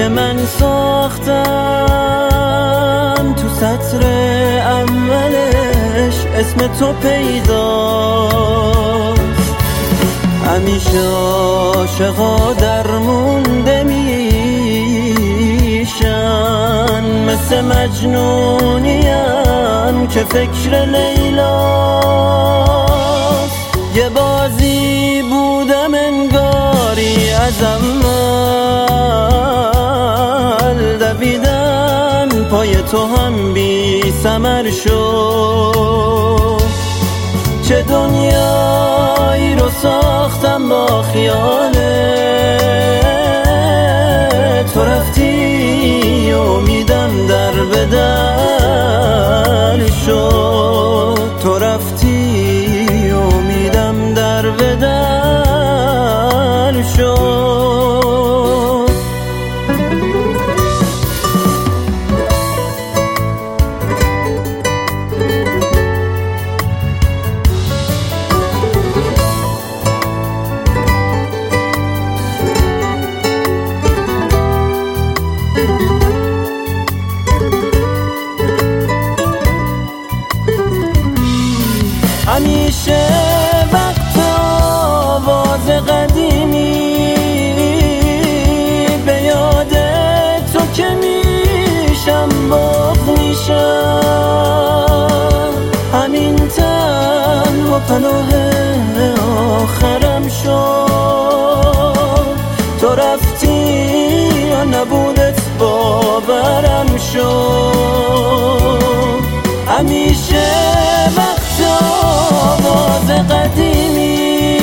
که من ساختم تو سطر اولش اسم تو پیداست. همیشه عاشقا درمونده میشن، مثل مجنونیم که فکر لیلاست. یه بازی بودم انگاری از اول، دویدم پای تو هم بی ثمر شد. چه دنیایی رو ساختم با خیالت، تو رفتی امیدم در به در شد. تو رفتی امیدم در به در شد. همیشه وقت آواز قدیمی به یاد تو که میشم بغض میشم. همین تنها پناه آخرم شد. تو رفتی یا نبودت باورم شد. همیشه آواز قدیمی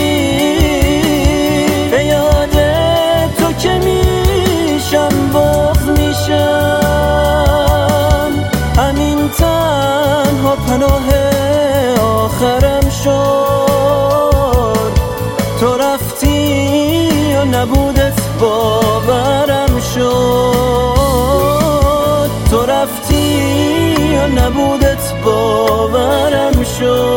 به یاد تو که میشم بغض میشم. همین تنها پناه آخرم شد. تو رفتی یا نبودت باورم شد. تو رفتی یا نبودت باورم شد.